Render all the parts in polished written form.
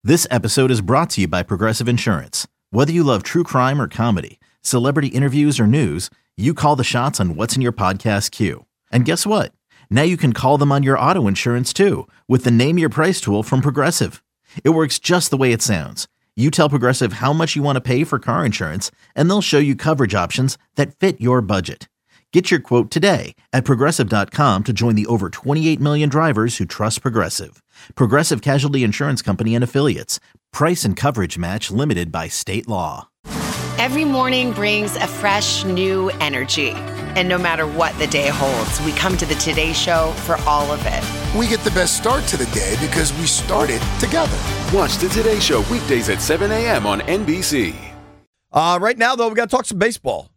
This episode is brought to you by Progressive Insurance. Whether you love true crime or comedy, celebrity interviews or news, you call the shots on what's in your podcast queue. And guess what? Now you can call them on your auto insurance too with the Name Your Price tool from Progressive. It works just the way it sounds. You tell Progressive how much you want to pay for car insurance, and they'll show you coverage options that fit your budget. Get your quote today at Progressive.com to join the over 28 million drivers who trust Progressive. Progressive Casualty Insurance Company and Affiliates. Price and coverage match limited by state law. Every morning brings a fresh, new energy. And no matter what the day holds, we come to the Today Show for all of it. We get the best start to the day because we started together. Watch the Today Show weekdays at 7 a.m. on NBC. Right now, though, we got to talk some baseball.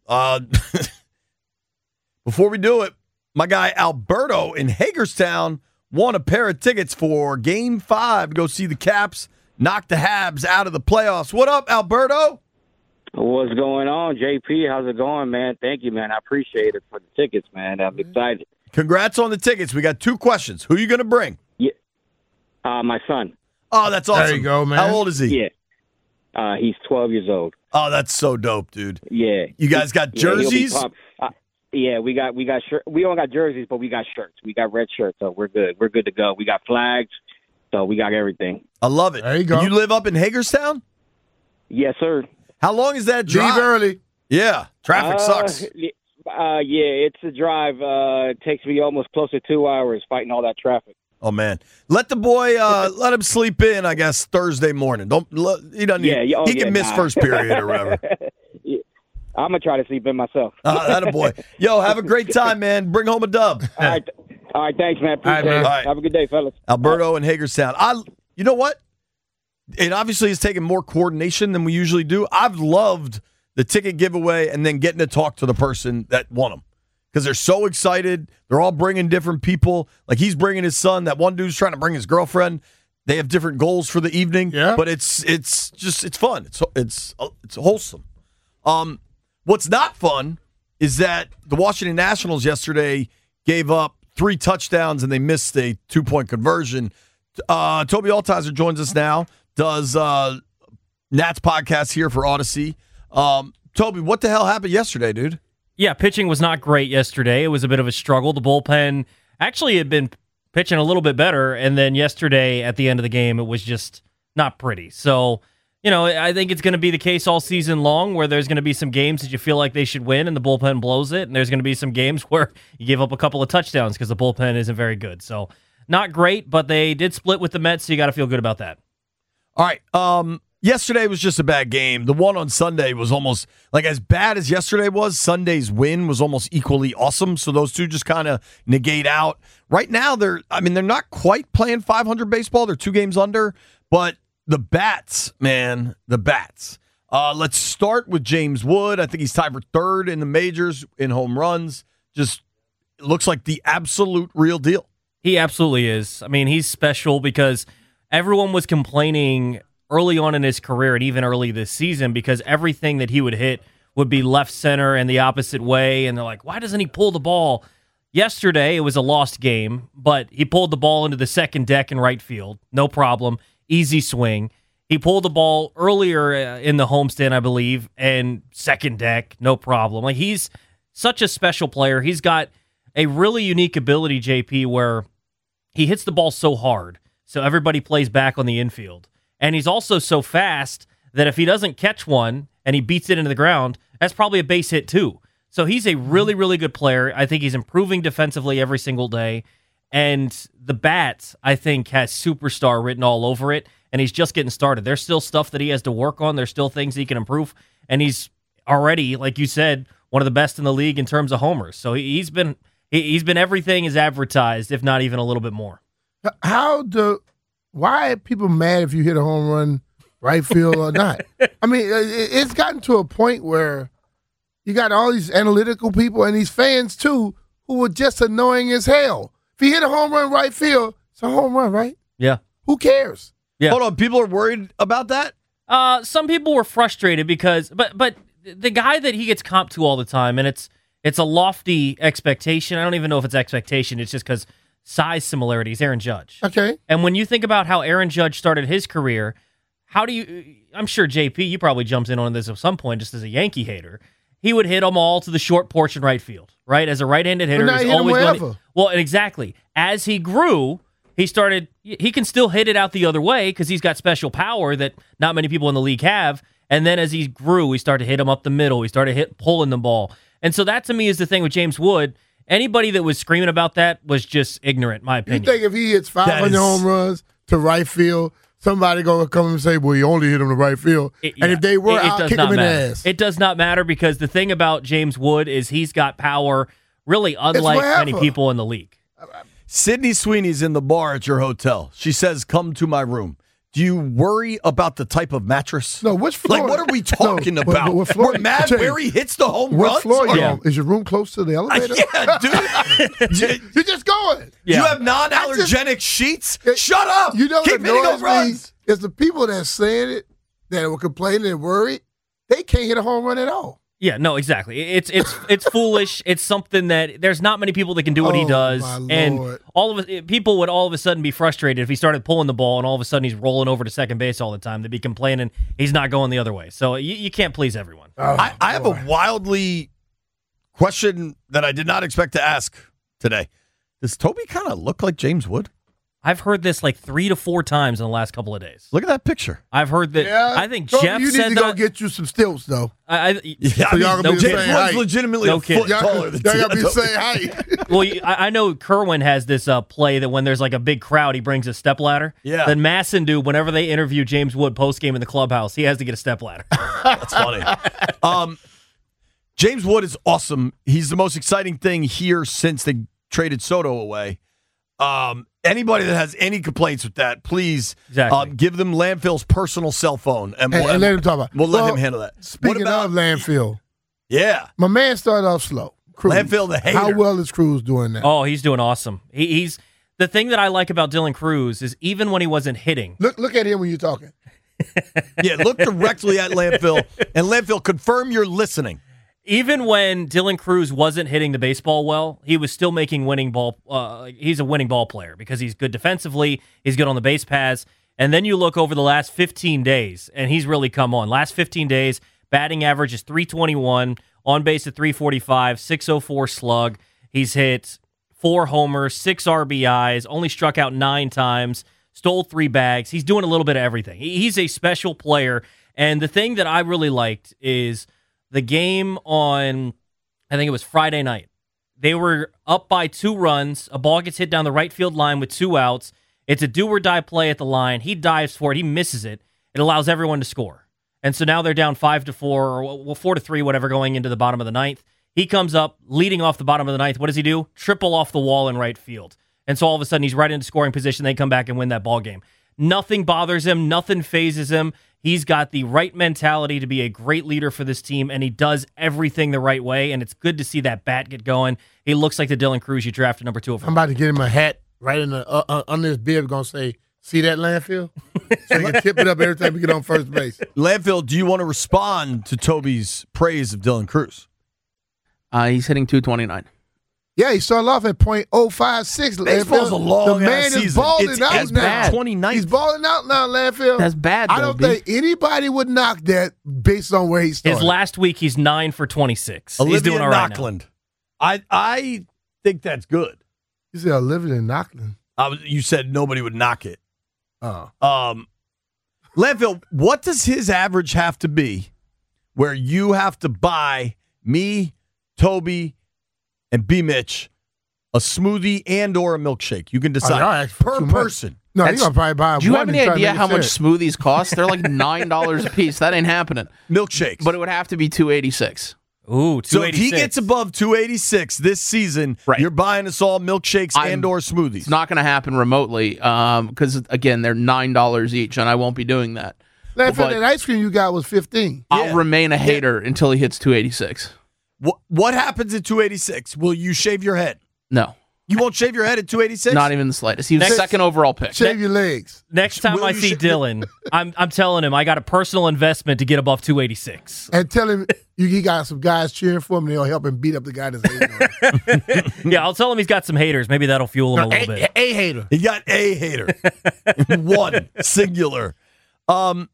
Before we do it, my guy Alberto in Hagerstown won a pair of tickets for Game 5 to go see the Caps knock the Habs out of the playoffs. What up, Alberto? What's going on, JP? How's it going, man? Thank you, man. I appreciate it for the tickets, man. I'm excited. Congrats on the tickets. We got 2 questions. Who are you going to bring? Yeah, my son. Oh, that's awesome. There you go, man. How old is he? Yeah, he's 12 years old. Oh, that's so dope, dude. Yeah. You guys got jerseys? Yeah, we got shirts. We don't got jerseys, but we got shirts. We got red shirts, so we're good. We're good to go. We got flags, so we got everything. I love it. There you go. You live up in Hagerstown? Yes, sir. How long is that drive? Leave early. Yeah, traffic sucks. Yeah, it's a drive. It takes me almost close to 2 hours fighting all that traffic. Oh man, let the boy let him sleep in. I guess Thursday morning. He doesn't. He can miss first period or whatever. Yeah. I'm gonna try to sleep in myself. That a boy. Yo, have a great time, man. Bring home a dub. All right, thanks, man. Appreciate it. All right. Have a good day, fellas. Alberto in Hagerstown. You know what? It obviously has taken more coordination than we usually do. I've loved the ticket giveaway and then getting to talk to the person that won them because they're so excited. They're all bringing different people. Like he's bringing his son. That one dude's trying to bring his girlfriend. They have different goals for the evening. Yeah. But it's fun. It's wholesome. What's not fun is that the Washington Nationals yesterday gave up 3 touchdowns and they missed a 2-point conversion. Toby Altizer joins us now, does Nats podcast here for Odyssey. Toby, what the hell happened yesterday, dude? Yeah, pitching was not great yesterday. It was a bit of a struggle. The bullpen actually had been pitching a little bit better, and then yesterday at the end of the game, it was just not pretty. So, I think it's going to be the case all season long where there's going to be some games that you feel like they should win and the bullpen blows it, and there's going to be some games where you give up a couple of touchdowns because the bullpen isn't very good. So not great, but they did split with the Mets, so you got to feel good about that. All right. Yesterday was just a bad game. The one on Sunday was almost like as bad as yesterday was. Sunday's win was almost equally awesome. So those two just kind of negate out. Right now, they're not quite playing 500 baseball. They're 2 games under, but the bats, man, the bats. Let's start with James Wood. I think he's tied for 3rd in the majors in home runs. Just looks like the absolute real deal. He absolutely is. I mean, he's special because everyone was complaining early on in his career and even early this season because everything that he would hit would be left center and the opposite way. And they're like, why doesn't he pull the ball? Yesterday, it was a lost game, but he pulled the ball into the second deck in right field. No problem. Easy swing. He pulled the ball earlier in the homestand, I believe, and second deck, no problem. Like he's such a special player. He's got a really unique ability, JP, where he hits the ball so hard, so everybody plays back on the infield. And he's also so fast that if he doesn't catch one and he beats it into the ground, that's probably a base hit too. So he's a really, really good player. I think he's improving defensively every single day. And the bat, I think, has superstar written all over it, and he's just getting started. There's still stuff that he has to work on. There's still things he can improve, and he's already, like you said, one of the best in the league in terms of homers. So he's been everything is advertised, if not even a little bit more. Why are people mad if you hit a home run right field or not? I mean, it's gotten to a point where you got all these analytical people and these fans, too, who are just annoying as hell. If you hit a home run right field, it's a home run, right? Yeah. Who cares? Yeah. Hold on. People are worried about that? Some people were frustrated because, but the guy that he gets comped to all the time, and it's a lofty expectation. I don't even know if it's expectation. It's just because size similarities, Aaron Judge. Okay. And when you think about how Aaron Judge started his career, how do you? I'm sure JP, you probably jumped in on this at some point, just as a Yankee hater. He would hit them all to the short porch in right field, right? As a right-handed hitter, But now he's he hit 'em always going. wherever. Well, and exactly. As he grew, he can still hit it out the other way because he's got special power that not many people in the league have. And then as he grew, he started to hit him up the middle. He started pulling the ball. And so that to me is the thing with James Wood. Anybody that was screaming about that was just ignorant, in my You opinion. think if he hits 500 home runs to right field, somebody going to come and say, well, he only hit him to right field. And if they were, I'll does kick not him in the matter. ass. It does not matter because the thing about James Wood is he's got power really unlike many wherever. people in the league. Sydney Sweeney's in the bar at your hotel. She says, come to my room. Do you worry about the type of mattress? No, which floor? Like, what are we talking No, about? what floor- We're mad Jay, where he hits the home What runs? floor you Yeah. on? Is your room close to the elevator? Yeah, dude. You're just going. You Yeah. have non-allergenic sheets? Shut up. You know what Keep hitting annoys home runs. me is the people that's saying it, that were complaining and worried, they can't hit a home run at all. Yeah, no, exactly. It's foolish. It's something that there's not many people that can do what he Oh, does, my and Lord. people would all of a sudden be frustrated if he started pulling the ball and all of a sudden he's rolling over to second base all the time. They'd be complaining he's not going the other way. So you can't please everyone. I have a wildly question that I did not expect to ask today. Does Toby kind of look like James Wood? I've heard this like 3 to 4 times in the last couple of days. Look at that picture. I've heard that. Yeah. I think Toby, Jeff you need said to go that. get you some stilts, though. Yeah, So y'all gonna be the James same Wood's height. legitimately No a kidding. foot taller than Y'all gotta be the Toby. same height. Well, I know Kerwin has this play that when there's like a big crowd, he brings a stepladder. Yeah. Then Masson do whenever they interview James Wood post game in the clubhouse, he has to get a stepladder. That's funny. James Wood is awesome. He's the most exciting thing here since they traded Soto away. Anybody that has any complaints with that, please give them Landfill's personal cell phone. And And let him talk about it. We'll let Well, him handle that. Speaking of landfill, Yeah. my man started off slow. Cruz. Landfill the hater. How well is Cruz doing now? Oh, he's doing awesome. He's the thing that I like about Dylan Cruz is even when he wasn't hitting. Look at him when you're talking. Yeah, look directly at Landfill, and Landfill, confirm you're listening. Even when Dylan Cruz wasn't hitting the baseball well, he was still making winning ball. He's a winning ball player because he's good defensively. He's good on the base paths. And then you look over the last 15 days, and he's really come on. Last 15 days, batting average is .321, on base at .345, .604 slug. He's hit 4 homers, 6 RBIs, only struck out 9 times, stole 3 bags. He's doing a little bit of everything. He's a special player. And the thing that I really liked is the game on, I think it was Friday night. They were up by 2 runs. A ball gets hit down the right field line with 2 outs. It's a do-or-die play at the line. He dives for it. He misses it. It allows everyone to score. And so now they're down 5-4 or 4-3, whatever, going into the bottom of the 9th. He comes up, leading off the bottom of the 9th. What does he do? Triple off the wall in right field. And so all of a sudden he's right into scoring position. They come back and win that ball game. Nothing bothers him. Nothing phases him. He's got the right mentality to be a great leader for this team, and he does everything the right way, and it's good to see that bat get going. He looks like the Dylan Cruz you drafted number 2 overall. I'm about to get him a hat right in the under his bib. Going to say, "See that landfill?" So he can tip it up every time we get on first base. Landfill, do you want to respond to Toby's praise of Dylan Cruz? He's hitting .229. Yeah, he started off at .056. Baseball's Landfill. a long The man ass is season. balling It's out as now. bad. 29th. He's balling out now, Landfill. That's bad, I don't though, B. think anybody would knock that based on where he started. His last week, he's 9 for 26. Olivia He's doing all right now. Knockland. I think that's good. You said Olivia Knockland. You said nobody would knock it. Oh. Landfill, what does his average have to be where you have to buy me, Toby, and B. Mitch a smoothie and or a milkshake? You can y'all decide asked for per too much. person. No, you're That's- going to probably buy Do you one have and any try to idea make it how much fair. smoothies cost? They're like $9 a piece. That ain't happening. Milkshakes. But it would have to be $286. Ooh, 286. So if he gets above 286 this season, Right. you're buying us all milkshakes and or smoothies. It's not going to happen remotely because, again, they're $9 each, and I won't be doing that. Landfill, But- that ice cream you got was 15. I'll remain a hater until he hits 286. What happens at 286? Will you shave your head? No, You won't shave your head at 286? not even the slightest. He was Next- second overall pick. Shave your legs. Next time Will I you see Dylan, I'm telling him I got a personal investment to get above 286. And tell him he got some guys cheering for him and they'll help him beat up the guy that's hating on him. Yeah, I'll tell him he's got some haters. Maybe that'll fuel him a little bit. A hater. He got a hater. One singular.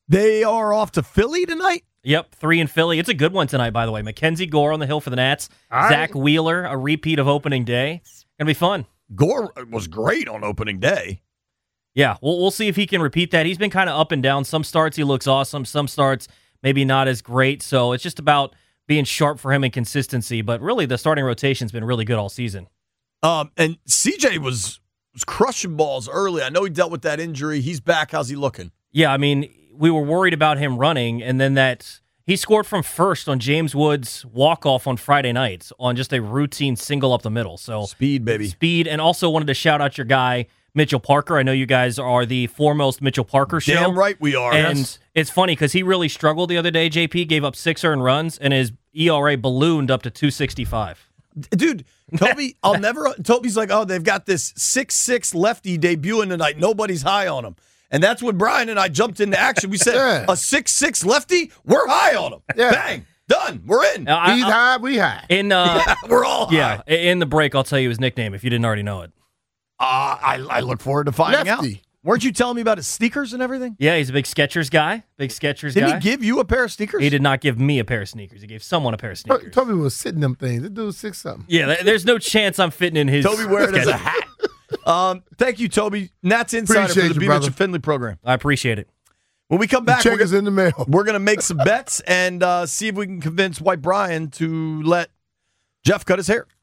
They are off to Philly tonight? Yep, 3 in Philly. It's a good one tonight, by the way. Mackenzie Gore on the hill for the Nats. All Zach right. Wheeler, a repeat of opening day. Going to be fun. Gore was great on opening day. Yeah, we'll see if he can repeat that. He's been kind of up and down. Some starts he looks awesome. Some starts maybe not as great. So it's just about being sharp for him and consistency. But really, the starting rotation's been really good all season. And CJ was crushing balls early. I know he dealt with that injury. He's back. How's he looking? Yeah, I mean, we were worried about him running, and then he scored from first on James Wood's walk-off on Friday night on just a routine single up the middle. So Speed, baby. Speed, and also wanted to shout out your guy, Mitchell Parker. I know you guys are the foremost Mitchell Parker show. Damn right we are. And Yes. it's funny because he really struggled the other day, JP, gave up 6 earned runs, and his ERA ballooned up to 265. Dude, Toby, Toby's like, oh, they've got this 6'6" lefty debuting tonight. Nobody's high on him. And that's when Brian and I jumped into action. We said, Yeah. a 6'6" lefty, we're high on him. Yeah. Bang, done, we're in. He's high, we high. In We're all high. in the break, I'll tell you his nickname if you didn't already know it. I look forward to finding Lefty. out. Weren't you telling me about his sneakers and everything? Yeah, he's a big Skechers guy. Didn't he give you a pair of sneakers? He did not give me a pair of sneakers. He gave someone a pair of sneakers. Toby was sitting them things. That dude was 6-something. Yeah, there's no chance I'm fitting in his. Toby wear it as a schedule. hat. Thank you, Toby. Nats Insider Appreciate for the you, B. brother. Mitchell Finley program. I appreciate it. When we come back, Check is in the mail. we're going to make some bets and see if we can convince White Brian to let Jeff cut his hair.